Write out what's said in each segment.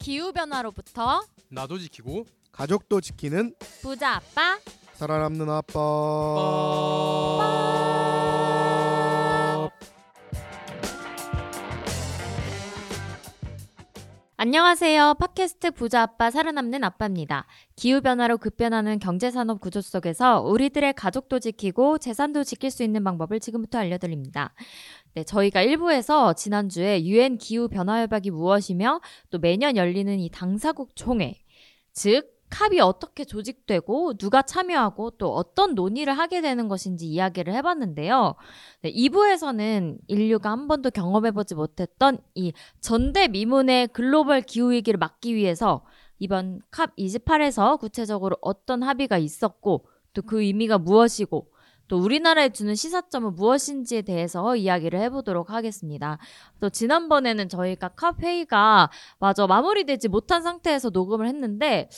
기후변화로부터 나도 지키고 가족도 지키는 부자 아빠 살아남는 아빠. 안녕하세요. 팟캐스트 부자 아빠 살아남는 아빠입니다. 기후변화로 급변하는 경제산업 구조 속에서 우리들의 가족도 지키고 재산도 지킬 수 있는 방법을 지금부터 알려드립니다. 네, 저희가 1부에서 지난주에 UN 기후변화협약이 무엇이며 또 매년 열리는 이 당사국 총회, 즉 캅이 어떻게 조직되고 누가 참여하고 또 어떤 논의를 하게 되는 것인지 이야기를 해봤는데요. 네, 2부에서는 인류가 한 번도 경험해보지 못했던 이 전대미문의 글로벌 기후위기를 막기 위해서 이번 캅28에서 구체적으로 어떤 합의가 있었고 또 그 의미가 무엇이고 또 우리나라에 주는 시사점은 무엇인지에 대해서 이야기를 해보도록 하겠습니다. 또 지난번에는 저희가 캅 회의가 마무리되지 못한 상태에서 녹음을 했는데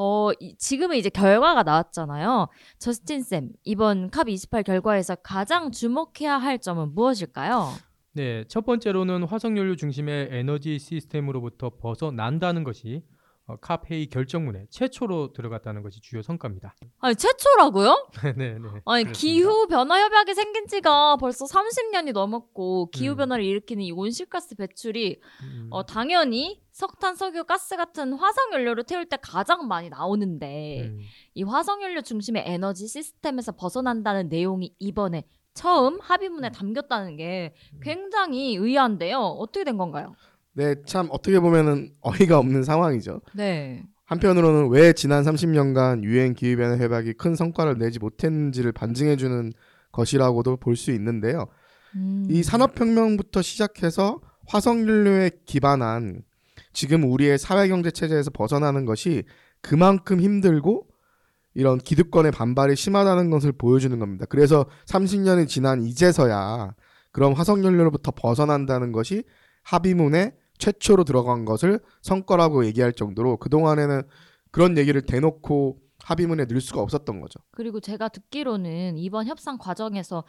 지금은 이제 결과가 나왔잖아요. 저스틴 쌤, 이번 캅28 결과에서 가장 주목해야 할 점은 무엇일까요? 네, 첫 번째로는 화석연료 중심의 에너지 시스템으로부터 벗어난다는 것이 캅 회의 결정문에 최초로 들어갔다는 것이 주요 성과입니다. 아니 최초라고요? 네. 아니 기후변화협약이 생긴 지가 벌써 30년이 넘었고 기후변화를 일으키는 이 온실가스 배출이 당연히 석탄, 석유, 가스 같은 화석연료를 태울 때 가장 많이 나오는데 이 화석연료 중심의 에너지 시스템에서 벗어난다는 내용이 이번에 처음 합의문에 담겼다는 게 굉장히 의아한데요. 어떻게 된 건가요? 네, 참 어떻게 보면은 어이가 없는 상황이죠. 네. 한편으로는 왜 지난 30년간 유엔 기후변화 협약이 큰 성과를 내지 못했는지를 반증해주는 것이라고도 볼 수 있는데요. 이 산업혁명부터 시작해서 화석연료에 기반한 지금 우리의 사회경제 체제에서 벗어나는 것이 그만큼 힘들고 이런 기득권의 반발이 심하다는 것을 보여주는 겁니다. 그래서 30년이 지난 이제서야 그런 화석연료로부터 벗어난다는 것이 합의문에 최초로 들어간 것을 성과라고 얘기할 정도로 그동안에는 그런 얘기를 대놓고 합의문에 넣을 수가 없었던 거죠. 그리고 제가 듣기로는 이번 협상 과정에서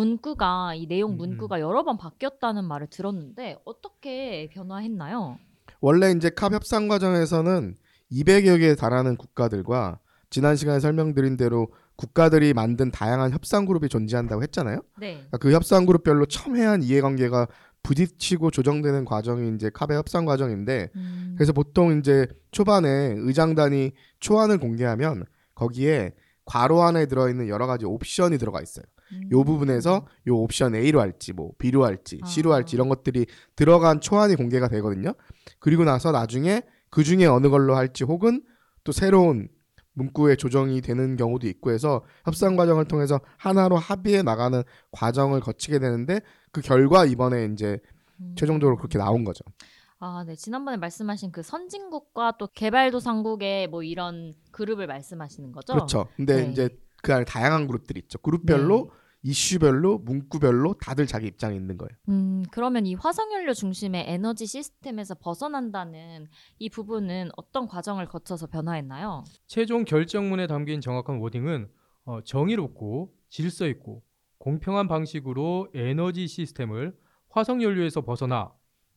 문구가 이 내용 문구가 여러 번 바뀌었다는 말을 들었는데 어떻게 변화했나요? 원래 이제 캅 협상 과정에서는 200여 개에 달하는 국가들과 지난 시간에 설명드린 대로 국가들이 만든 다양한 협상 그룹이 존재한다고 했잖아요. 네. 그러니까 그 협상 그룹별로 첨예한 이해관계가 부딪히고 조정되는 과정이 이제 캅의 협상 과정인데 그래서 보통 이제 초반에 의장단이 초안을 공개하면 거기에 괄호 안에 들어있는 여러 가지 옵션이 들어가 있어요. 요 부분에서 요 옵션 A로 할지 뭐 B로 할지 C로 할지 이런 것들이 들어간 초안이 공개가 되거든요. 그리고 나서 나중에 그 중에 어느 걸로 할지 혹은 또 새로운 문구에 조정이 되는 경우도 있고 해서 협상 과정을 통해서 하나로 합의해 나가는 과정을 거치게 되는데 그 결과 이번에 이제 최종적으로 그렇게 나온 거죠. 아, 네. 지난번에 말씀하신 그 선진국과 또 개발도상국의 뭐 이런 그룹을 말씀하시는 거죠? 그렇죠. 근데 네. 이제 그 안에 다양한 그룹들이 있죠. 그룹별로 이슈별로 문구별로 다들 자기 입장이 있는 거예요. 그러면 이 화석연료 중심의 에너지 시스템에서 벗어난다는 이 부분은 어떤 과정을 거쳐서 변화했나요? 최종 결정문에 담긴 정확한 워딩은 정의롭고 질서 있고 공평한 방식으로 에너지 시스템을 화석연료에서 벗어나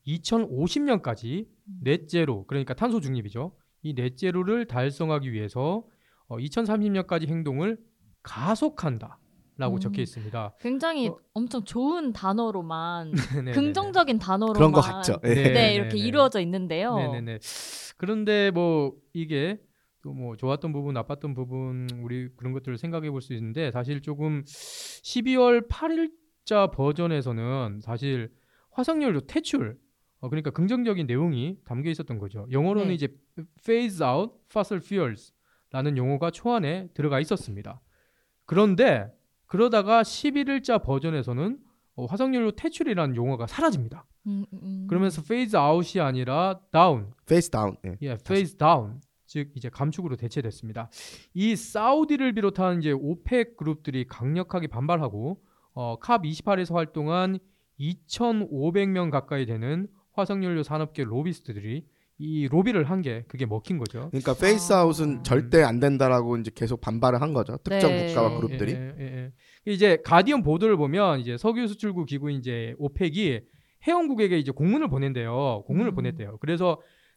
2050년까지 넷제로, 그러니까 탄소 중립이죠. 이 넷제로를 달성하기 위해서 2030년까지 행동을 가속한다. 라고 적혀 있습니다. 굉장히 엄청 좋은 단어로만 긍정적인 단어로만 그런 것 같죠. 네, 이렇게 이루어져 있는데요. 네네네. 그런데 뭐 이게 또 뭐 좋았던 부분, 나빴던 부분 우리 그런 것들을 생각해 볼 수 있는데 사실 조금 12월 8일자 버전에서는 사실 화석연료 퇴출 그러니까 긍정적인 내용이 담겨 있었던 거죠. 영어로는 이제 phase out fossil fuels라는 용어가 초안에 들어가 있었습니다. 그런데 그러다가 11일자 버전에서는 화석연료 퇴출이라는 용어가 사라집니다. 그러면서 phase out이 아니라 down. phase down. phase down. 즉 이제 감축으로 대체됐습니다. 이 사우디를 비롯한 이제 오펙 그룹들이 강력하게 반발하고 캅28에서 활동한 2,500명 가까이 되는 화석연료 산업계 로비스트들이 이 로비를 한 게 그게 먹힌 거죠. 그러니까 페이스 아웃은 절대 안 된다라고 이제 계속 반발을 한 거죠. 특정 국가와 그룹들이. 이제 가디언 보도를 보면 이제 석유 수출국 기구인 이제 오펙이 회원국에게 이제 공문을 보낸대요. 공문을 보냈대요. 그래서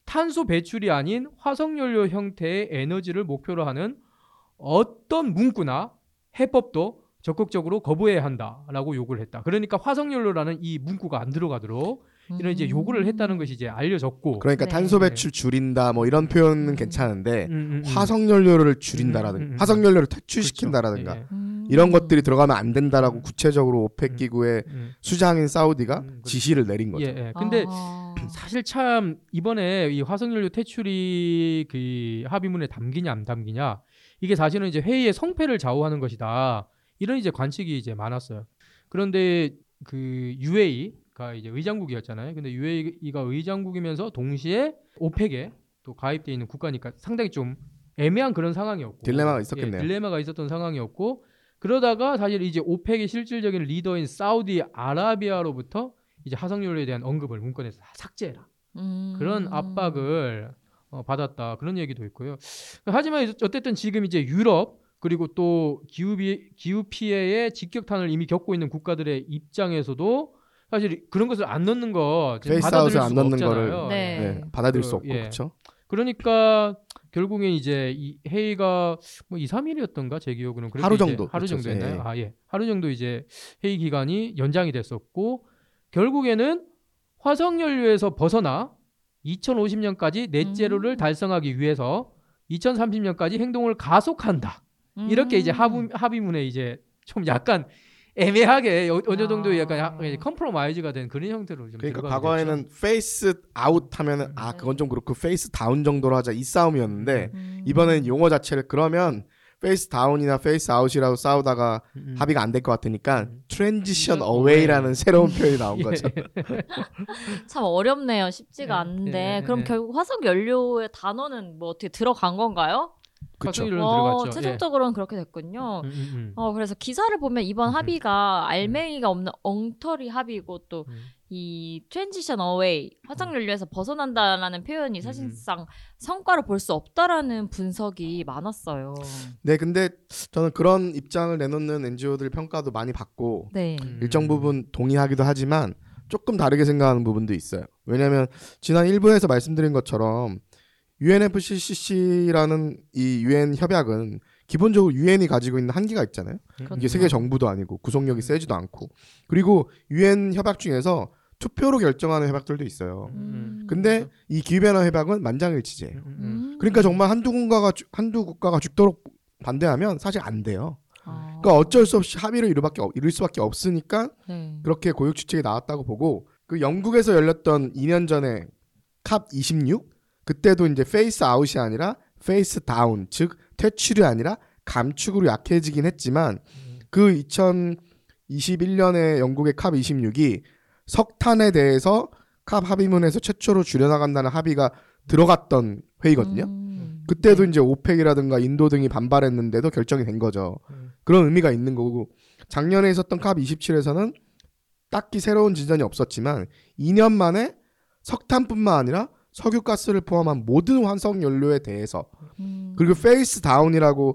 탄소 배출이 아닌 화석연료 형태의 에너지를 목표로 하는 어떤 문구나 해법도 적극적으로 거부해야 한다라고 요구를 했다. 그러니까 화석연료라는 이 문구가 안 들어가도록 이런 이제 요구를 했다는 것이 이제 알려졌고. 그러니까 네. 탄소 배출 줄인다 뭐 이런 표현은 괜찮은데 화석 화석 연료를 줄인다라든가 화석 연료를 퇴출시킨다라든가 그렇죠. 이런 것들이 들어가면 안 된다라고 구체적으로 오펙 음. 기구의 예. 수장인 사우디가 그렇죠. 지시를 내린 거죠. 예, 예. 근데 아. 사실 참 이번에 이 화석연료 퇴출이 그 합의문에 담기냐 안 담기냐 이게 사실은 이제 회의의 성패를 좌우하는 것이다. 이런 이제 관측이 이제 많았어요. 그런데 그 UAE가 이제 의장국이었잖아요. 근데 UAE가 의장국이면서 동시에 오펙에 또 가입돼 있는 국가니까 상당히 좀 애매한 그런 상황이었고 딜레마가 있었겠네요. 딜레마가 있었던 상황이었고 그러다가 사실 이제 오펙의 실질적인 리더인 사우디아라비아로부터 이제 화석연료에 대한 언급을 문건에서 다 삭제해라. 그런 압박을 받았다. 그런 얘기도 있고요. 하지만 어쨌든 지금 이제 유럽 그리고 또 기후 피해의 직격탄을 이미 겪고 있는 국가들의 입장에서도 사실 그런 것을 안 넣는 거 지금 페이스아웃을 받아들일 안 수가 넣는 없잖아요. 거를 네. 네, 받아들일 그, 수 없고 예. 그렇죠. 그러니까 결국에 이제 이 회의가 뭐 2, 3일이었던가 제 기억으로는 그렇게 하루 이제 정도 하루 그렇죠. 정도였나요? 예. 아 예. 하루 정도 이제 회의 기간이 연장이 됐었고 결국에는 화석연료에서 벗어나 2050년까지 넷제로를 달성하기 위해서 2030년까지 행동을 가속한다. 이렇게 이제 합의문에 이제 좀 약간 애매하게 어느 정도 약간 컴프로마이즈가 된 그런 형태로 좀 그러니까 들어가게 과거에는 페이스 아웃 하면은 아 그건 좀 그렇고 페이스 다운 정도로 하자 이 싸움이었는데 이번엔 용어 자체를 그러면 페이스 다운이나 페이스 아웃이라고 싸우다가 합의가 안 될 것 같으니까 트랜지션 어웨이라는 새로운 표현이 나온 거죠. 참 어렵네요. 쉽지가 예, 않은데 예, 그럼 예. 결국 화석 연료의 단어는 뭐 어떻게 들어간 건가요? 그렇죠. 화석연료는 들어갔죠. 최종적으로는 그렇게 됐군요. 그래서 기사를 보면 이번 합의가 알맹이가 없는 엉터리 합의고 또 이 트랜지션 어웨이 화석연료에서 벗어난다라는 표현이 사실상 성과를 볼 수 없다라는 분석이 많았어요. 네, 근데 저는 그런 입장을 내놓는 NGO들 평가도 많이 받고 네. 일정 부분 동의하기도 하지만 조금 다르게 생각하는 부분도 있어요. 왜냐하면 지난 1부에서 말씀드린 것처럼 UNFCCC라는 이 UN 협약은 기본적으로 UN이 가지고 있는 한계가 있잖아요. 그렇죠. 이게 세계 정부도 아니고 구속력이 세지도 않고 그리고 UN 협약 중에서 투표로 결정하는 협약들도 있어요. 근데 이 기후변화 협약은 만장일치제예요. 그러니까 정말 한두 국가가 죽도록 반대하면 사실 안 돼요. 그러니까 어쩔 수 없이 합의를 이룰 수밖에 없으니까 네. 그렇게 고육 추측이 나왔다고 보고 그 영국에서 열렸던 2년 전에 캅 26 그때도 이제 페이스 아웃이 아니라 페이스 다운 즉 퇴출이 아니라 감축으로 약해지긴 했지만 그 2021년에 영국의 캅 26이 석탄에 대해서 캅 합의문에서 최초로 줄여나간다는 합의가 들어갔던 회의거든요. 그때도 이제 오펙이라든가 인도 등이 반발했는데도 결정이 된 거죠. 그런 의미가 있는 거고 작년에 있었던 캅 27에서는 딱히 새로운 진전이 없었지만 2년 만에 석탄뿐만 아니라 석유가스를 포함한 모든 화석 연료에 대해서 그리고 페이스 다운이라고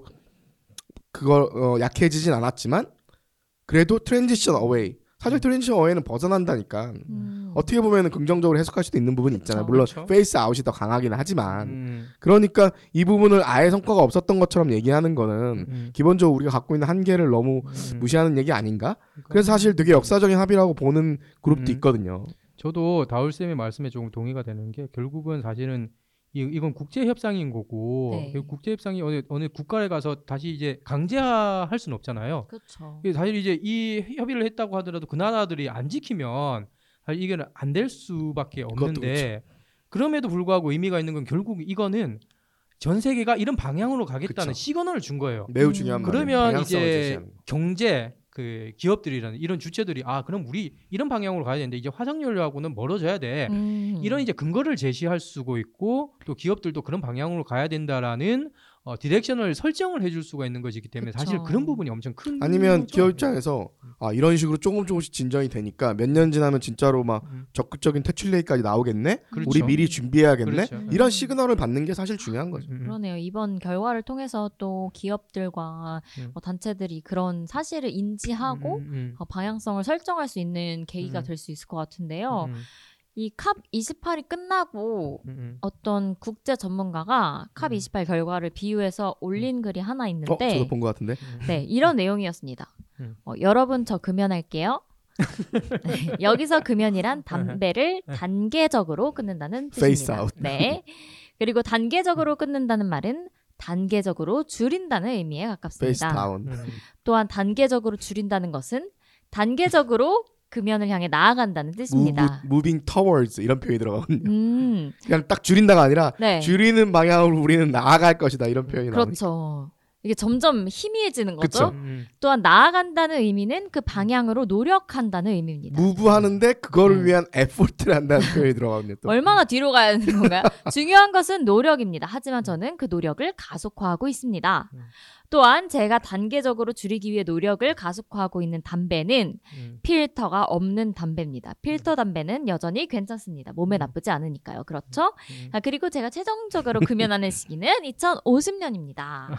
그걸 약해지진 않았지만 그래도 트랜지션 어웨이 사실 트랜지션 어웨이는 벗어난다니까 어떻게 보면 긍정적으로 해석할 수도 있는 부분이 있잖아요. 물론 그렇죠. 페이스 아웃이 더 강하긴 하지만 그러니까 이 부분을 아예 성과가 없었던 것처럼 얘기하는 거는 기본적으로 우리가 갖고 있는 한계를 너무 무시하는 얘기 아닌가? 그래서 사실 되게 역사적인 합의라고 보는 그룹도 있거든요. 저도 다울쌤의 말씀에 조금 동의가 되는 게 결국은 사실은 이건 국제 협상인 거고 네. 국제 협상이 어느 국가에 가서 다시 이제 강제할 수는 없잖아요. 그렇죠. 사실 이제 이 협의를 했다고 하더라도 그 나라들이 안 지키면 사실 이게 안 될 수밖에 없는데 그럼에도 불구하고 의미가 있는 건 결국 이거는 전 세계가 이런 방향으로 가겠다는 그쵸. 시그널을 준 거예요. 매우 중요한 말이에요. 그러면 방향성을 이제 제시하는 거. 경제 그 기업들이라는 이런 주체들이 그럼 우리 이런 방향으로 가야 되는데 이제 화석연료하고는 멀어져야 돼. 이런 이제 근거를 제시할 수가 있고 또 기업들도 그런 방향으로 가야 된다라는 디렉션을 설정을 해줄 수가 있는 것이기 때문에 그쵸. 사실 그런 부분이 엄청 큰 아니면 거죠. 기업 입장에서 이런 식으로 조금씩 진전이 되니까 몇 년 지나면 진짜로 막 적극적인 퇴출 얘기까지 나오겠네. 그렇죠. 우리 미리 준비해야겠네. 그렇죠. 이런 시그널을 받는 게 사실 중요한 거죠. 그러네요. 이번 결과를 통해서 또 기업들과 단체들이 그런 사실을 인지하고 방향성을 설정할 수 있는 계기가 될 수 있을 것 같은데요. 이 캅 28이 끝나고 어떤 국제 전문가가 캅 28 결과를 비유해서 올린 글이 하나 있는데 저도 본 것 같은데. 네, 이런 내용이었습니다. 여러분 저 금연할게요. 네, 여기서 금연이란 담배를 단계적으로 끊는다는 Face 뜻입니다. out. 네. 그리고 단계적으로 끊는다는 말은 단계적으로 줄인다는 의미에 Face 가깝습니다. down. 또한 단계적으로 줄인다는 것은 단계적으로 금연을 향해 나아간다는 뜻입니다. Moving towards 이런 표현이 들어가거든요. 음, 그냥 딱 줄인다가 아니라 네. 줄이는 방향으로 우리는 나아갈 것이다 이런 표현이 나오니까. 그렇죠. 이게 점점 희미해지는 거죠. 그쵸. 또한 나아간다는 의미는 그 방향으로 노력한다는 의미입니다. 무브하는데 그거를 위한 에포트를 한다는 표현이 들어가거든요. 또. 얼마나 뒤로 가야 되는 건가요? 중요한 것은 노력입니다. 하지만 저는 그 노력을 가속화하고 있습니다. 또한 제가 단계적으로 줄이기 위해 노력을 가속화하고 있는 담배는 필터가 없는 담배입니다. 필터 담배는 여전히 괜찮습니다. 몸에 나쁘지 않으니까요. 그렇죠? 그리고 제가 최종적으로 금연하는 시기는 2050년입니다.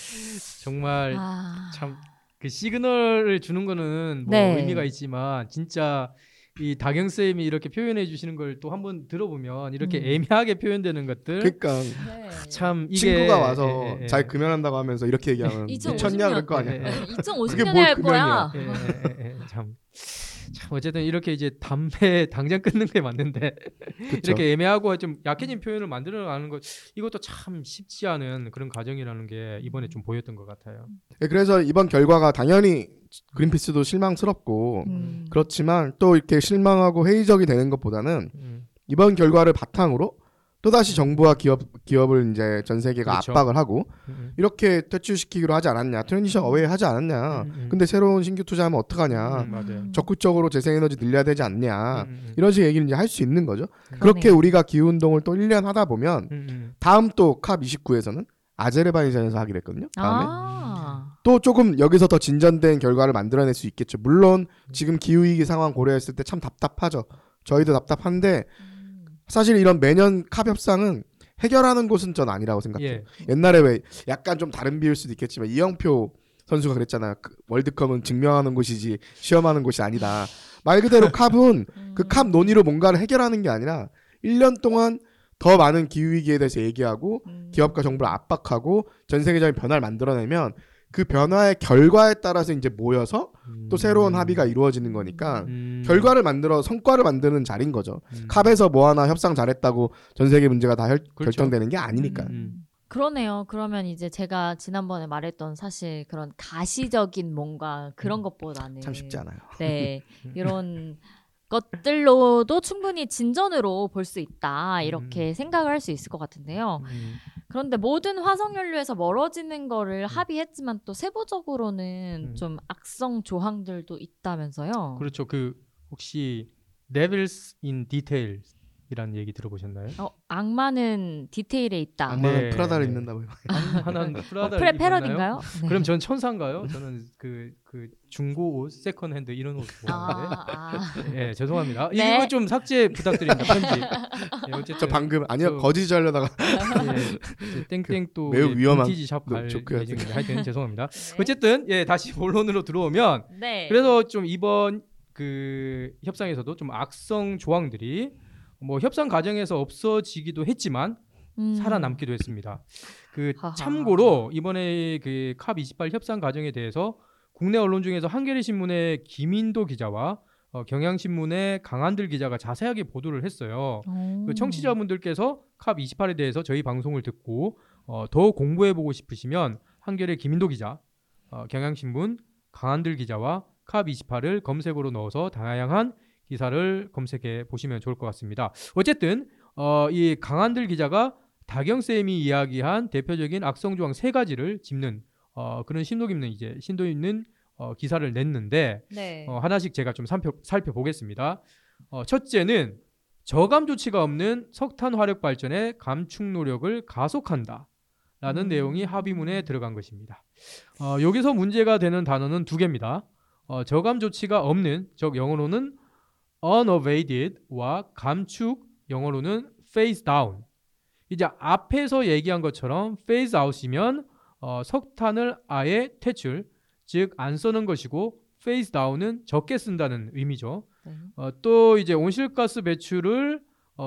정말 참 그 시그널을 주는 거는 뭐 네. 의미가 있지만 진짜 이 다경 쌤이 이렇게 표현해 주시는 걸 또 한번 들어보면 이렇게 애매하게 표현되는 것들 그러니까 참 이게 친구가 와서 잘 금연한다고 하면서 이렇게 얘기하면 2050 미쳤냐 그럴 거 아니야. 예, 예. 그게 2050년에 뭘 할 거야. 참 어쨌든 이렇게 이제 담배 당장 끊는 게 맞는데 그쵸. 이렇게 애매하고 좀 약해진 표현을 만들어가는 것 이것도 참 쉽지 않은 그런 과정이라는 게 이번에 좀 보였던 것 같아요. 네, 그래서 이번 결과가 당연히 그린피스도 실망스럽고 그렇지만 또 이렇게 실망하고 회의적이 되는 것보다는 이번 결과를 바탕으로 또다시 정부와 기업을 이제 전 세계가 그렇죠. 압박을 하고 이렇게 퇴출시키기로 하지 않았냐, 트랜지션 어웨이 하지 않았냐, 근데 새로운 신규 투자하면 어떡하냐, 맞아요. 적극적으로 재생에너지 늘려야 되지 않냐, 이런 식의 얘기를 이제 할 수 있는 거죠. 그렇게 그러네요. 우리가 기후운동을 또 1년 하다 보면 다음 또 캅 29에서는 아제르바이잔에서 하기로 했거든요. 다음에 또 조금 여기서 더 진전된 결과를 만들어낼 수 있겠죠. 물론 지금 기후위기 상황 고려했을 때 참 답답하죠. 저희도 답답한데 사실 이런 매년 캅 협상은 해결하는 곳은 전 아니라고 생각해요. 예. 옛날에 왜 약간 좀 다른 비유일 수도 있겠지만 이영표 선수가 그랬잖아요. 월드컵은 증명하는 곳이지 시험하는 곳이 아니다. 말 그대로 캅은 그 캅 논의로 뭔가를 해결하는 게 아니라 1년 동안 더 많은 기후위기에 대해서 얘기하고 기업과 정부를 압박하고 전 세계적인 변화를 만들어내면 그 변화의 결과에 따라서 이제 모여서 또 새로운 합의가 이루어지는 거니까 결과를 만들어 성과를 만드는 자리인 거죠. 캅에서 뭐 하나 협상 잘했다고 전 세계 문제가 다 그렇죠. 결정되는 게 아니니까. 그러네요. 그러면 이제 제가 지난번에 말했던 사실 그런 가시적인 뭔가 그런 것보다는 참 쉽지 않아요. 네, 이런 것들로도 충분히 진전으로 볼 수 있다 이렇게 생각을 할 수 있을 것 같은데요. 그런데 모든 화석연료에서 멀어지는 거를 합의했지만 또 세부적으로는 좀 악성 조항들도 있다면서요. 그렇죠. 그 혹시 Devils in Details 이라는 얘기 들어보셨나요? 악마는 디테일에 있다. 악마는 네. 프라다를 입는다고. 하나는 프라다를 패러디인가요? 네. 그럼 전 천사인가요? 저는 그 중고 옷, 세컨핸드 이런 옷 좋아하는데. 예, 죄송합니다. 네. 이거 좀 삭제 부탁드립니다. 편집. 예, 어쨌든 저 방금 아니요 저- 거짓 하려다가 예, 땡땡 또 매우 위험한 빈티지 샵갈 조크였어요. 예정입니다. 하여튼 죄송합니다. 네. 어쨌든 예, 다시 본론으로 들어오면 네. 그래서 좀 이번 그 협상에서도 좀 악성 조항들이 뭐 협상 과정에서 없어지기도 했지만 살아남기도 했습니다. 그 하하. 참고로 이번에 그 캅 28 협상 과정에 대해서 국내 언론 중에서 한겨레 신문의 김인도 기자와 경향신문의 강한들 기자가 자세하게 보도를 했어요. 그 청취자분들께서 캅 28에 대해서 저희 방송을 듣고 더 공부해보고 싶으시면 한겨레 김인도 기자, 경향신문 강한들 기자와 캅 28을 검색어로 넣어서 다양한 기사를 검색해 보시면 좋을 것 같습니다. 어쨌든 이 강한들 기자가 다경 쌤이 이야기한 대표적인 악성 조항 3가지를 짚는 그런 심도 있는 기사를 냈는데 네. 하나씩 제가 좀 살펴보겠습니다. 첫째는 저감 조치가 없는 석탄 화력 발전의 감축 노력을 가속한다라는 내용이 합의문에 들어간 것입니다. 여기서 문제가 되는 단어는 2개입니다. 저감 조치가 없는, 즉 영어로는 unabated,와 감축, 영어로는 phase down. 이제 앞에서 얘기한 것처럼 phase out이면 석탄을 아예 퇴출, 즉 안 쓰는 것이고 phase down은 적게 쓴다는 의미죠. 네. 또 이제 온실가스 배출을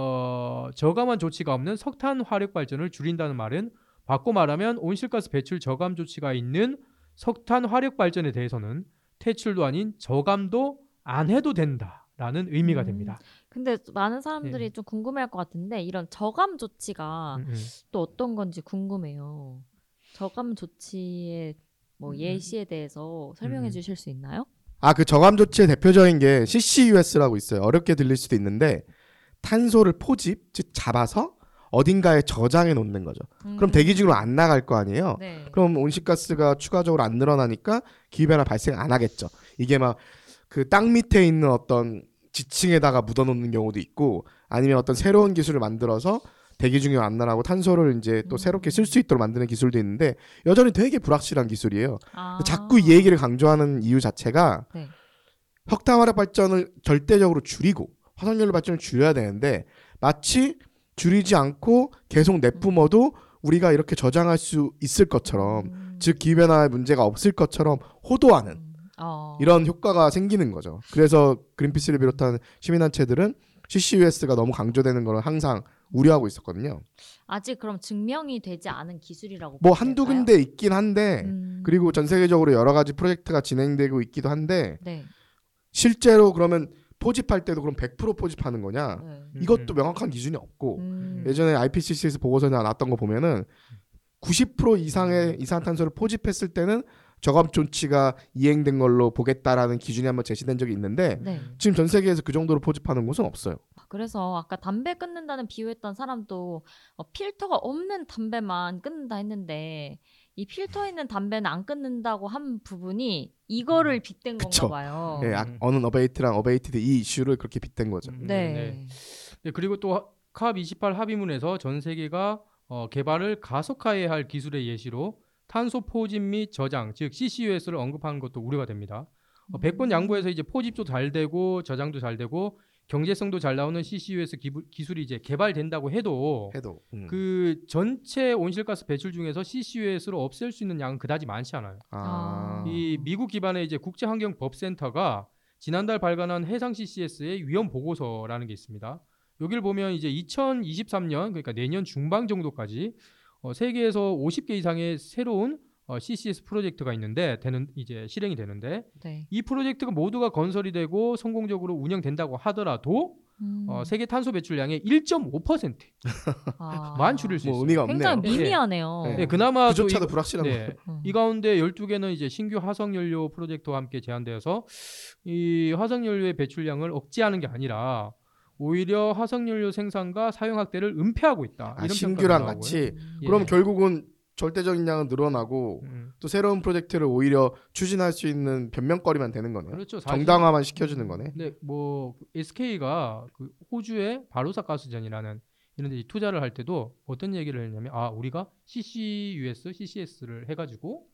저감한 조치가 없는 석탄 화력 발전을 줄인다는 말은 바꿔 말하면 온실가스 배출 저감 조치가 있는 석탄 화력 발전에 대해서는 퇴출도 아닌 저감도 안 해도 된다라는 의미가 됩니다. 근데 많은 사람들이 예. 좀 궁금해할 것 같은데 이런 저감 조치가 또 어떤 건지 궁금해요. 저감 조치의 뭐 예시에 대해서 설명해 주실 수 있나요? 그 저감 조치의 대표적인 게 CCUS라고 있어요. 어렵게 들릴 수도 있는데 탄소를 포집, 즉 잡아서 어딘가에 저장해 놓는 거죠. 그럼 대기 중으로 안 나갈 거 아니에요. 네. 그럼 온실가스가 추가적으로 안 늘어나니까 기후변화 발생 안 하겠죠. 이게 막 그 땅 밑에 있는 어떤 지층에다가 묻어놓는 경우도 있고 아니면 어떤 새로운 기술을 만들어서 대기 중에 안 나가고 탄소를 이제 또 새롭게 쓸 수 있도록 만드는 기술도 있는데 여전히 되게 불확실한 기술이에요. 자꾸 이 얘기를 강조하는 이유 자체가 네. 석탄 화력 발전을 절대적으로 줄이고 화석연료 발전을 줄여야 되는데 마치 줄이지 않고 계속 내뿜어도 우리가 이렇게 저장할 수 있을 것처럼 즉 기후변화의 문제가 없을 것처럼 호도하는 이런 효과가 생기는 거죠. 그래서 그린피스를 비롯한 시민단체들은 CCUS가 너무 강조되는 걸 항상 우려하고 있었거든요. 아직 그럼 증명이 되지 않은 기술이라고 뭐 보면 한두 될까요? 군데 있긴 한데 그리고 전 세계적으로 여러 가지 프로젝트가 진행되고 있기도 한데 네. 실제로 그러면 포집할 때도 그럼 100% 포집하는 거냐? 네. 이것도 명확한 기준이 없고 예전에 IPCC에서 보고서에 나왔던 거 보면은 90% 이상의 이산화탄소를 포집했을 때는 저감 조치가 이행된 걸로 보겠다라는 기준이 한번 제시된 적이 있는데 네. 지금 전 세계에서 그 정도로 포집하는 곳은 없어요. 그래서 아까 담배 끊는다는 비유했던 사람도 필터가 없는 담배만 끊는다 했는데 이 필터 있는 담배는 안 끊는다고 한 부분이 이거를 빗댄 그쵸. 건가 봐요. 예, 어는 어베이트랑 어베이티드 이 이슈를 그렇게 빗댄 거죠. 네. 네, 그리고 또 캅28 합의문에서 전 세계가 개발을 가속화해야 할 기술의 예시로 탄소 포집 및 저장, 즉 CCUS를 언급하는 것도 우려가 됩니다. 100번 양보해서 이제 포집도 잘 되고 저장도 잘 되고 경제성도 잘 나오는 CCUS 기술이 이제 개발된다고 해도 그 전체 온실가스 배출 중에서 CCUS를 없앨 수 있는 양은 그다지 많지 않아요. 이 미국 기반의 이제 국제환경법센터가 지난달 발간한 해상 CCS의 위험 보고서라는 게 있습니다. 여기를 보면 이제 2023년 그러니까 내년 중반 정도까지 세계에서 50개 이상의 새로운 CCS 프로젝트가 있는데 이제 실행이 되는데 네. 이 프로젝트가 모두가 건설이 되고 성공적으로 운영된다고 하더라도 세계 탄소 배출량의 1.5%만 줄일 수 있어요. 의미가 없네요. 굉장히 미미하네요. 네, 그나마 그조차도 불확실한 거예요. 이 가운데 12개는 이제 신규 화석연료 프로젝트와 함께 제한되어서 이 화석연료의 배출량을 억제하는 게 아니라 오히려 화석연료 생산과 사용 확대를 은폐하고 있다. 이런 신규랑 같이 그럼 결국은 절대적인 양은 늘어나고 또 새로운 프로젝트를 오히려 추진할 수 있는 변명거리만 되는 거네요. 그렇죠. 정당화만 시켜주는 거네. 네, 뭐 SK가 그 호주의 바로사 가스전이라는 이런 데 투자를 할 때도 어떤 얘기를 했냐면 우리가 CCS를 해가지고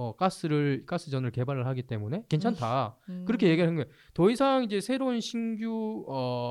가스전을 개발을 하기 때문에 괜찮다. 그렇게 얘기를 한 거예요. 더 이상 이제 새로운 신규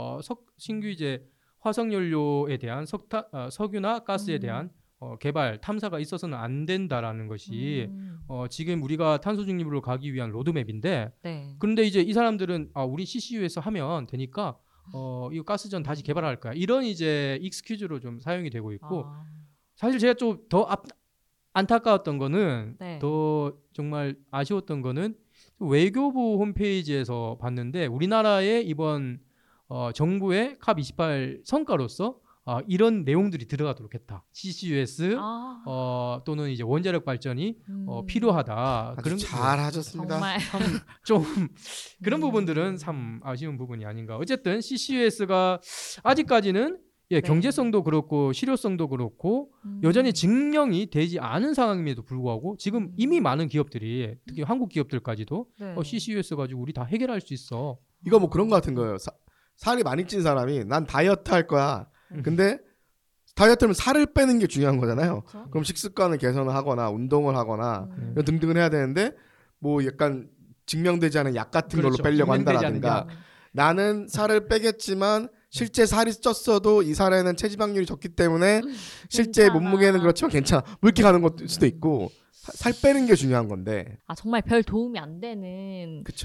이제 화석연료에 대한 석유나 가스에 대한 개발 탐사가 있어서는 안 된다라는 것이 지금 우리가 탄소 중립으로 가기 위한 로드맵인데 네. 그런데 이제 이 사람들은 우리 CCU에서 하면 되니까 이거 가스전 다시 개발할 거야. 이런 이제 익스큐즈로 좀 사용이 되고 있고 사실 제가 좀 더 안타까웠던 거는 더 정말 아쉬웠던 거는 외교부 홈페이지에서 봤는데 우리나라의 이번 정부의 캅28 성과로서 이런 내용들이 들어가도록 했다. CCUS 또는 이제 원자력 발전이 필요하다. 그런 잘 하셨습니다. 정말 좀 그런 부분들은 참 아쉬운 부분이 아닌가. 어쨌든 CCUS가 아직까지는 경제성도 그렇고 실효성도 그렇고 여전히 증명이 되지 않은 상황임에도 불구하고 지금 이미 많은 기업들이 특히 한국 기업들까지도 CCUS 가지고 우리 다 해결할 수 있어. 이거 뭐 그런 거 같은 거예요. 살이 많이 찐 사람이 난 다이어트 할 거야. 근데 다이어트는 살을 빼는 게 중요한 거잖아요. 그렇죠? 그럼 식습관을 개선을 하거나 운동을 하거나 이런 등등을 해야 되는데 뭐 약간 증명되지 않은 약 같은 걸로 빼려고 한다라든가 나는 살을 빼겠지만 실제 살이 쪘어도 이 살에는 체지방률이 적기 때문에 실제 몸무게는 그렇지만 괜찮아. 뭐 이렇게 가는 것 수도 있고 살 빼는 게 중요한 건데 정말 별 도움이 안 되는 그쵸.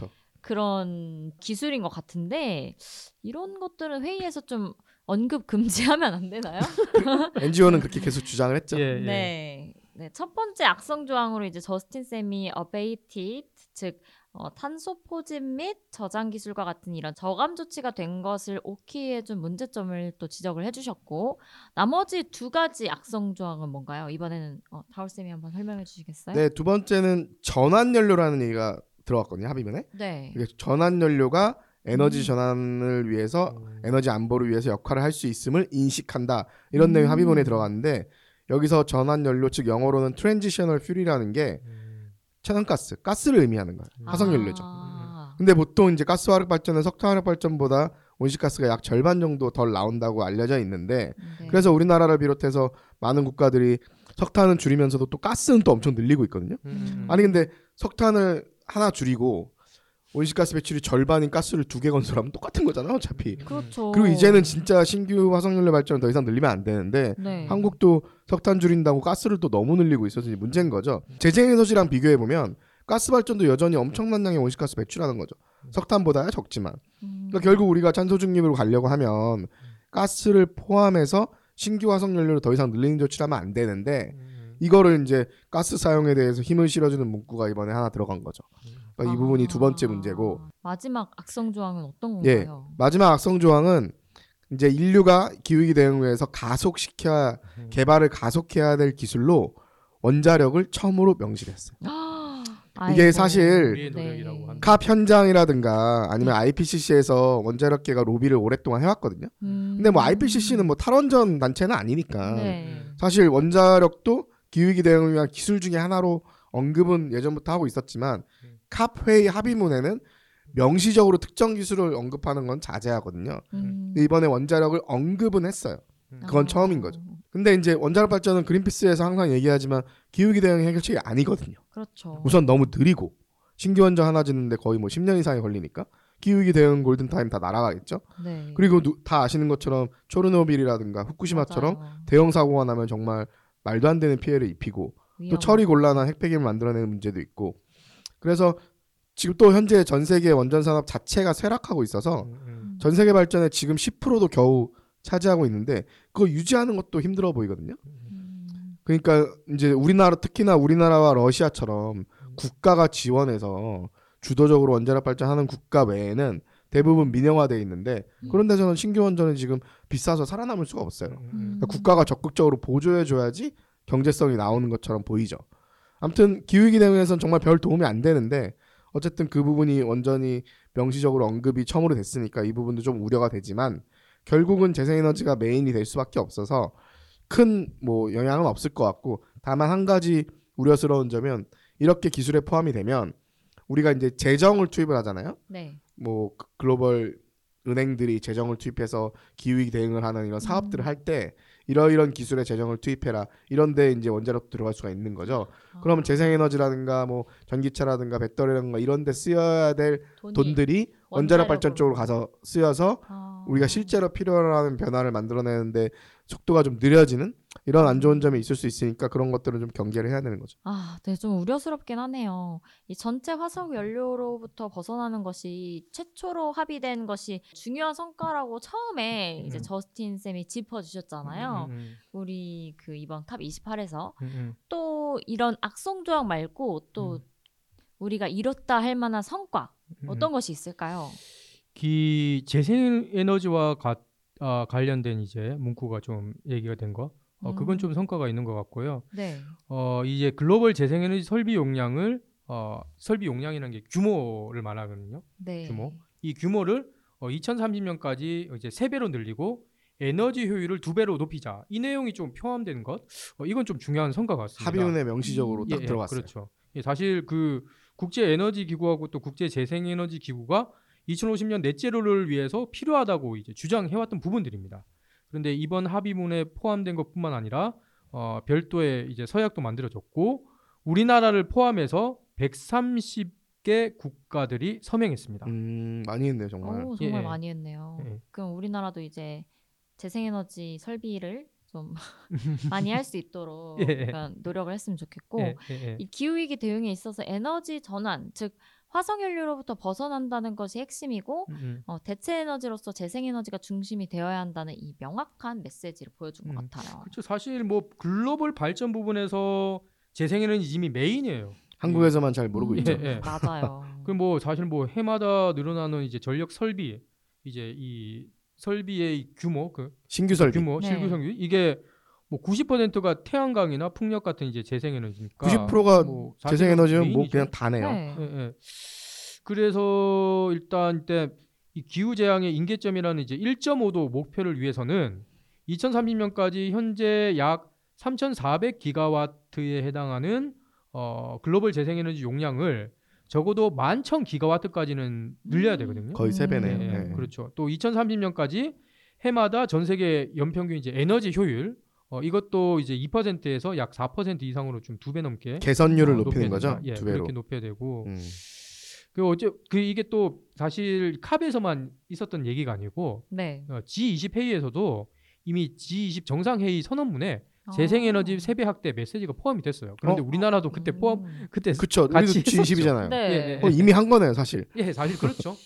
그런 기술인 것 같은데 이런 것들은 회의에서 좀 언급 금지하면 안 되나요? NGO는 그렇게 계속 주장을 했죠. 예. 네. 네. 첫 번째 악성 조항으로 이제 저스틴 쌤이 abated 즉 탄소 포집 및 저장 기술과 같은 이런 저감 조치가 된 것을 오키에 준 문제점을 또 지적을 해주셨고 나머지 두 가지 악성 조항은 뭔가요? 이번에는 다울 쌤이 한번 설명해 주시겠어요? 네, 두 번째는 전환 연료라는 얘기가 들어갔거든요. 합의문에. 네. 이게 전환 연료가 에너지 전환을 위해서 음. 에너지 안보를 위해서 역할을 할 수 있음을 인식한다. 이런 내용 합의문에 들어갔는데 여기서 전환 연료 즉 영어로는 트랜지셔널 퓨리라는 게 천연가스, 가스를 의미하는 거예요. 화석 연료죠. 근데 보통 이제 가스 화력 발전은 석탄 화력 발전보다 온실가스가 약 절반 정도 덜 나온다고 알려져 있는데 네. 그래서 우리나라를 비롯해서 많은 국가들이 석탄은 줄이면서도 또 가스는 또 엄청 늘리고 있거든요. 아니 근데 석탄을 하나 줄이고 온실가스 배출이 절반인 가스를 2개 건설하면 똑같은 거잖아 어차피. 그렇죠. 그리고 이제는 진짜 신규 화석연료 발전을 더 이상 늘리면 안 되는데 네. 한국도 석탄 줄인다고 가스를 또 너무 늘리고 있어서 이제 문제인 거죠. 재생에너지랑 비교해 보면 가스 발전도 여전히 엄청난 양의 온실가스 배출하는 거죠. 석탄보다야 적지만. 그러니까 결국 우리가 탄소 중립으로 가려고 하면 가스를 포함해서 신규 화석연료를 더 이상 늘리는 조치를 하면 안 되는데 이거를 이제 가스 사용에 대해서 힘을 실어주는 문구가 이번에 하나 들어간 거죠. 그러니까 이 부분이 두 번째 문제고. 마지막 악성 조항은 어떤 예, 건가요? 마지막 악성 조항은 이제 인류가 기후위기 대응을 위해서 가속시켜야 개발을 가속해야 될 기술로 원자력을 처음으로 명시를 했어요. 이게 아이고. 사실 우리의 노력이라고 합니다. 캅 현장이라든가 아니면 IPCC에서 원자력계가 로비를 오랫동안 해왔거든요. 근데 뭐 IPCC는 뭐 탈원전 단체는 아니니까 네. 사실 원자력도 기후위기 대응을 위한 기술 중에 하나로 언급은 예전부터 하고 있었지만 캅 회의 합의문에는 명시적으로 특정 기술을 언급하는 건 자제하거든요. 근데 이번에 원자력을 언급은 했어요. 그건 처음인 거죠. 근데 이제 원자력 발전은 그린피스에서 항상 얘기하지만 기후위기 대응 해결책이 아니거든요. 그렇죠. 우선 너무 느리고 신규 원전 하나 짓는데 거의 뭐 10년 이상이 걸리니까 기후위기 대응 골든타임 다 날아가겠죠. 네. 그리고 다 아시는 것처럼 초르노빌이라든가 후쿠시마처럼 맞아요. 대형 사고가 나면 정말 말도 안 되는 피해를 입히고 또 위험하죠. 처리 곤란한 핵폐기물 만들어내는 문제도 있고 그래서 지금 또 현재 전 세계 원전 산업 자체가 쇠락하고 있어서 전 세계 발전의 지금 10%도 겨우 차지하고 있는데 그거 유지하는 것도 힘들어 보이거든요. 그러니까 이제 우리나라 특히나 우리나라와 러시아처럼 국가가 지원해서 주도적으로 원자력 발전하는 국가 외에는 대부분 민영화돼 있는데 그런 데서는 신규 원전은 지금 비싸서 살아남을 수가 없어요. 그러니까 국가가 적극적으로 보조해줘야지 경제성이 나오는 것처럼 보이죠. 아무튼 기후위기 대응에서는 정말 별 도움이 안 되는데 어쨌든 그 부분이 완전히 명시적으로 언급이 처음으로 됐으니까 이 부분도 좀 우려가 되지만 결국은 재생에너지가 메인이 될 수밖에 없어서 큰 뭐 영향은 없을 것 같고 다만 한 가지 우려스러운 점은 이렇게 기술에 포함이 되면 우리가 이제 재정을 투입을 하잖아요. 네. 뭐 글로벌 은행들이 재정을 투입해서 기후위기 대응을 하는 이런 사업들을 할 때 이런 기술에 재정을 투입해라 이런데 이제 원자력도 들어갈 수가 있는 거죠. 그러면 재생에너지라든가 뭐 전기차라든가 배터리라든가 이런데 쓰여야 될 돈들이 원자력 발전 쪽으로 가서 쓰여서 우리가 실제로 필요로 하는 변화를 만들어내는데 속도가 좀 느려지는 이런 안 좋은 점이 있을 수 있으니까 그런 것들은 좀 경계를 해야 되는 거죠. 네, 좀 우려스럽긴 하네요. 이 전체 화석 연료로부터 벗어나는 것이 최초로 합의된 것이 중요한 성과라고 처음에 이제 저스틴 쌤이 짚어주셨잖아요. 우리 그 이번 캅 28에서 또 이런 악성 조항 말고 또 우리가 이뤘다 할 만한 성과 어떤 것이 있을까요? 재생에너지와 관련된 이제 문구가 좀 얘기가 된 거. 그건 좀 성과가 있는 것 같고요. 네. 이제 글로벌 재생에너지 설비 용량을 설비 용량이라는 게 규모를 말하거든요. 네. 규모. 이 규모를 2030년까지 이제 3배로 늘리고 에너지 효율을 2배로 높이자. 이 내용이 좀 포함된 것. 이건 좀 중요한 성과 같습니다. 합의문에 명시적으로 딱 들어갔어요. 그렇죠. 사실 그 국제 에너지 기구하고 또 국제 재생에너지 기구가 2050년 넷제로를 위해서 필요하다고 이제 주장해왔던 부분들입니다. 그런데 이번 합의문에 포함된 것뿐만 아니라 별도의 이제 서약도 만들어졌고 우리나라를 포함해서 130개 국가들이 서명했습니다. 많이 했네요, 정말. 정말 많이 했네요. 예. 그럼 우리나라도 이제 재생에너지 설비를 좀 많이 할 수 있도록 예. 노력을 했으면 좋겠고 예. 이 기후위기 대응에 있어서 에너지 전환, 즉 화석연료로부터 벗어난다는 것이 핵심이고 대체 에너지로서 재생에너지가 중심이 되어야 한다는 이 명확한 메시지를 보여준 것 같아요. 그렇죠. 사실 뭐 글로벌 발전 부분에서 재생에너지 이미 메인이에요. 한국에서만 잘 모르고 있죠. 맞아요. 그럼 뭐 사실 뭐 해마다 늘어나는 이제 전력 설비, 이제 이 설비의 규모, 신규 설비, 규모, 신규 설비 이게 뭐 90%가 태양광이나 풍력 같은 이제 재생에너지니까 90%가 뭐 재생에너지는 뭐 그냥 다네요. 네. 그래서 일단 이 기후 재앙의 임계점이라는 이제 1.5도 목표를 위해서는 2030년까지 현재 약 3,400기가와트에 해당하는 글로벌 재생에너지 용량을 적어도 11,000기가와트까지는 늘려야 되거든요. 거의 3배네요. 그렇죠. 또 2030년까지 해마다 전 세계 연평균 이제 에너지 효율 이것도 이제 2%에서 약 4% 이상으로 좀 2배 넘게 개선율을 높이는 거죠. 예, 2배로. 그렇게 높여야 되고. 이게 또 사실 캅에서만 있었던 얘기가 아니고 G20 회의에서도 이미 G20 정상회의 선언문에 재생에너지 세배 확대 메시지가 포함이 됐어요. 그런데 우리나라도 그때 그쵸. 같이 우리도 G20이잖아요. 네. 이미 한 거네요, 사실. 예, 사실 그렇죠.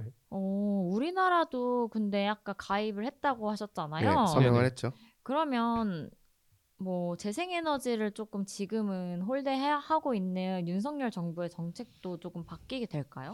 우리나라도 근데 아까 가입을 했다고 하셨잖아요. 네, 서명을 했죠. 음. 그러면 뭐 재생에너지를 조금 지금은 홀대하고 있는 윤석열 정부의 정책도 조금 바뀌게 될까요?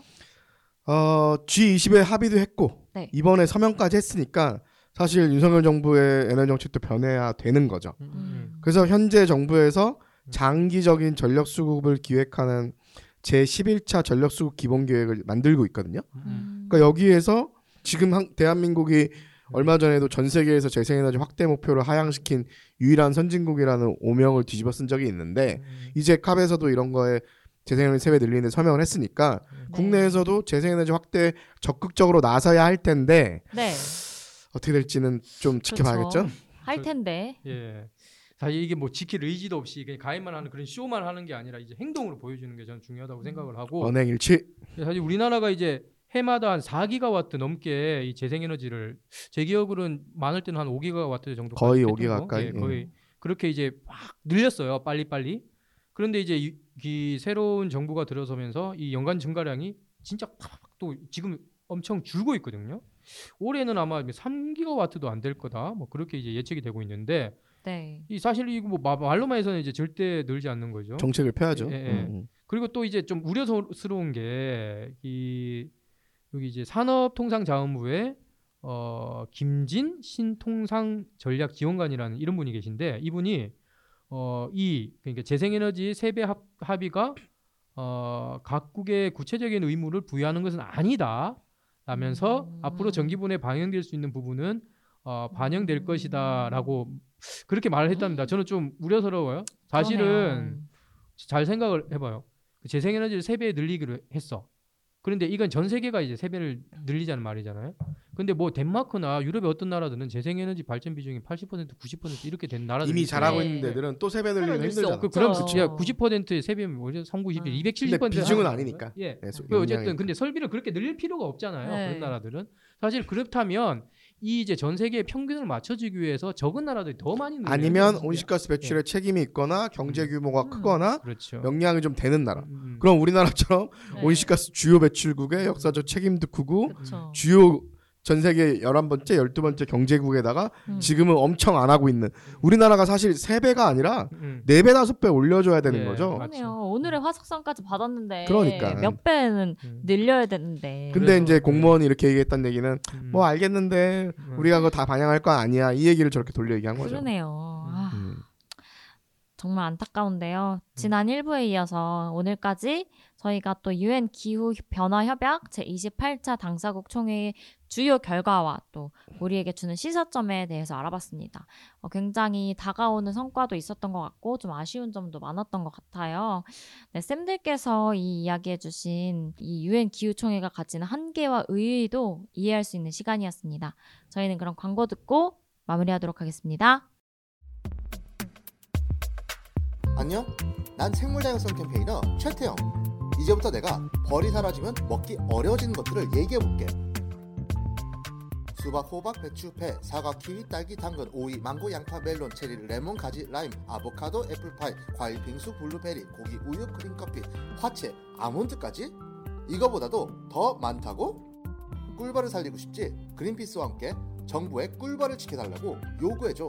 G20에 합의도 했고 이번에 서명까지 했으니까 사실 윤석열 정부의 에너지 정책도 변해야 되는 거죠. 그래서 현재 정부에서 장기적인 전력 수급을 기획하는 제11차 전력 수급 기본 계획을 만들고 있거든요. 그러니까 여기에서 지금 대한민국이 얼마 전에도 전 세계에서 재생에너지 확대 목표를 하향시킨 유일한 선진국이라는 오명을 뒤집어 쓴 적이 있는데 이제 캅에서도 이런 거에 재생에너지 세배 늘리는 데 서명을 했으니까 국내에서도 재생에너지 확대에 적극적으로 나서야 할 텐데 어떻게 될지는 좀 지켜봐야겠죠. 할 텐데. 예. 사실 이게 뭐 지킬 의지도 없이 그냥 가입만 하는 그런 쇼만 하는 게 아니라 이제 행동으로 보여주는 게 저는 중요하다고 생각을 하고. 언행일치. 사실 우리나라가 이제 해마다 한 4기가와트 넘게 이 재생에너지를 제 기억으로는 많을 때는 한 5기가와트 정도 거의 5기가 가까이 거의 그렇게 이제 막 늘렸어요. 빨리빨리. 그런데 이제 이 새로운 정부가 들어서면서 이 연간 증가량이 진짜 또 지금 엄청 줄고 있거든요. 올해는 아마 3기가와트도 안 될 거다. 뭐 그렇게 이제 예측이 되고 있는데 이 사실 이거 뭐 말로만 해서는 이제 절대 늘지 않는 거죠. 정책을 펴야죠. 그리고 또 이제 좀 우려스러운 게 여기 이제 산업통상자원부에 김진 신통상전략지원관이라는 이런 분이 계신데 이분이 그러니까 재생에너지 세배 합의가 각국의 구체적인 의무를 부여하는 것은 아니다. 라면서 앞으로 전기분에 반영될 수 있는 부분은 반영될 것이다라고 그렇게 말을 했답니다. 저는 좀 우려스러워요. 사실은 잘 생각을 해봐요. 재생에너지를 3배 늘리기로 했어. 그런데 이건 전 세계가 이제 3배를 늘리자는 말이잖아요. 근데 뭐 덴마크나 유럽의 어떤 나라들은 재생에너지 발전 비중이 80%, 90% 이렇게 된 나라들 이미 잘하고 있는 데들은 또 3배 늘리면 힘들잖아. 그럼 90%의 3배면 뭐죠? 390, 270%. 근데 비중은 아니니까. 예. 어쨌든 근데 설비를 그렇게 늘릴 필요가 없잖아요. 그런 나라들은. 사실 그렇다면 이 이제 전 세계의 평균을 맞춰주기 위해서 적은 나라들이 더 많이 늘려야 아니면 온실가스 배출에 책임이 있거나 경제 규모가 크거나 역량이 좀 되는 나라. 그럼 우리나라처럼 온실가스 주요 배출국의 역사적 책임도 크고 주요 전 세계 11번째, 12번째 경제국에다가 지금은 엄청 안 하고 있는 우리나라가 사실 3배가 아니라 4배, 5배 올려줘야 되는 거죠. 그러네요. 오늘의 화석상까지 받았는데 그러니까. 몇 배는 늘려야 되는데. 근데 이제 공무원이 이렇게 얘기했다는 얘기는 뭐 알겠는데 우리가 그거 다 반영할 거 아니야. 이 얘기를 저렇게 돌려 얘기한 거죠. 그러네요. 정말 안타까운데요. 지난 1부에 이어서 오늘까지 저희가 또 UN 기후변화협약 제28차 당사국 총회의 주요 결과와 또 우리에게 주는 시사점에 대해서 알아봤습니다. 굉장히 다가오는 성과도 있었던 것 같고 좀 아쉬운 점도 많았던 것 같아요. 네, 쌤들께서 이 이야기해주신 이 UN 기후총회가 가지는 한계와 의의도 이해할 수 있는 시간이었습니다. 저희는 그럼 광고 듣고 마무리하도록 하겠습니다. 안녕? 난 생물다양성 캠페이너 최태영. 이제부터 내가 벌이 사라지면 먹기 어려워지는 것들을 얘기해볼게. 수박, 호박, 배추, 배, 사과, 키위, 딸기, 당근, 오이, 망고, 양파, 멜론, 체리, 레몬, 가지, 라임, 아보카도, 애플파이, 과일, 빙수, 블루베리, 고기, 우유, 크림커피, 화채, 아몬드까지? 이거보다도 더 많다고? 꿀벌을 살리고 싶지? 그린피스와 함께 정부에 꿀벌을 지켜달라고 요구해줘.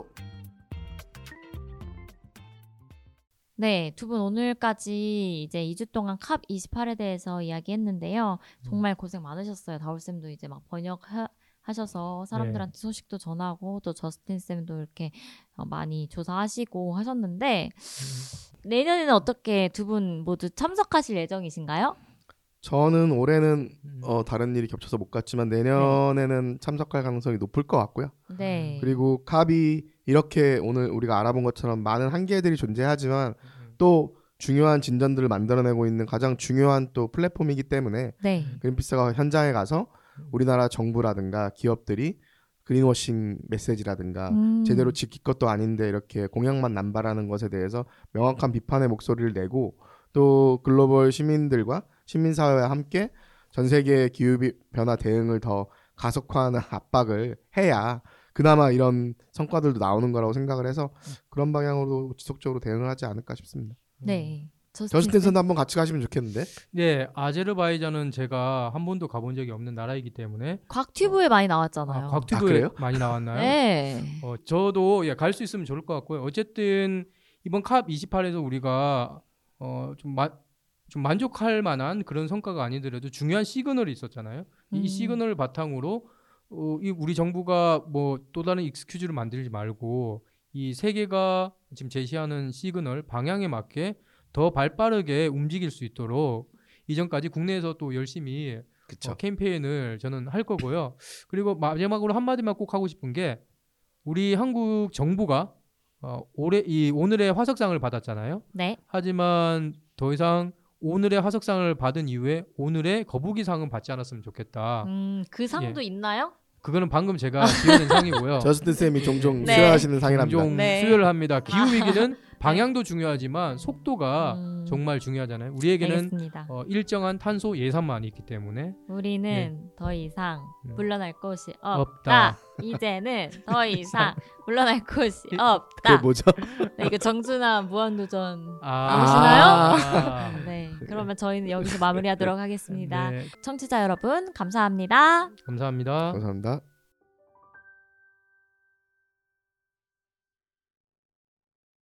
네, 두 분 오늘까지 이제 2주 동안 캅 28에 대해서 이야기했는데요. 정말 고생 많으셨어요. 다울쌤도 이제 막 번역하셔서 사람들한테 소식도 전하고 또 저스틴쌤도 이렇게 많이 조사하시고 하셨는데 내년에는 어떻게 두 분 모두 참석하실 예정이신가요? 저는 올해는 다른 일이 겹쳐서 못 갔지만 내년에는 참석할 가능성이 높을 것 같고요. 네. 그리고 캅이 이렇게 오늘 우리가 알아본 것처럼 많은 한계들이 존재하지만 또 중요한 진전들을 만들어내고 있는 가장 중요한 또 플랫폼이기 때문에 네. 그린피스가 현장에 가서 우리나라 정부라든가 기업들이 그린워싱 메시지라든가 제대로 지킬 것도 아닌데 이렇게 공약만 남발하는 것에 대해서 명확한 비판의 목소리를 내고 또 글로벌 시민들과 시민사회와 함께 전 세계 기후변화 대응을 더 가속화하는 압박을 해야 그나마 이런 성과들도 나오는 거라고 생각을 해서 그런 방향으로 지속적으로 대응을 하지 않을까 싶습니다. 네. 저스틴선도 한번 같이 가시면 좋겠는데. 네, 아제르바이잔은 제가 한 번도 가본 적이 없는 나라이기 때문에 곽튜브에 많이 나왔잖아요. 곽튜브에 그래요? 많이 나왔나요? 네. 저도 갈 수 있으면 좋을 것 같고요. 어쨌든 이번 캅 28에서 우리가 좀 만족할 만한 그런 성과가 아니더라도 중요한 시그널이 있었잖아요. 이 시그널을 바탕으로 우리 정부가 뭐 또 다른 익스큐즈를 만들지 말고 이 세계가 지금 제시하는 시그널 방향에 맞게 더 발빠르게 움직일 수 있도록 이전까지 국내에서 또 열심히 캠페인을 저는 할 거고요. 그리고 마지막으로 한마디만 꼭 하고 싶은 게 우리 한국 정부가 오늘의 화석상을 받았잖아요. 네. 하지만 더 이상 오늘의 화석상을 받은 이후에 오늘의 거북이상은 받지 않았으면 좋겠다. 그 상도 있나요? 그거는 방금 제가 지어낸 상이고요. 저스틴 쌤이 종종 네. 수여하시는 상이랍니다. 종종 수여를 합니다. 기후 위기는 방향도 중요하지만 속도가 정말 중요하잖아요. 우리에게는 알겠습니다. 일정한 탄소 예산만 있기 때문에 우리는 더 이상 물러날 곳이 없다. 없다. 이제는 더 이상 물러날 곳이 그게 없다. 뭐죠? 네, 이거 정준하 무한도전 아시나요? 네, 그러면 저희는 여기서 마무리하도록 하겠습니다. 네, 청취자 여러분 감사합니다. 감사합니다. 감사합니다.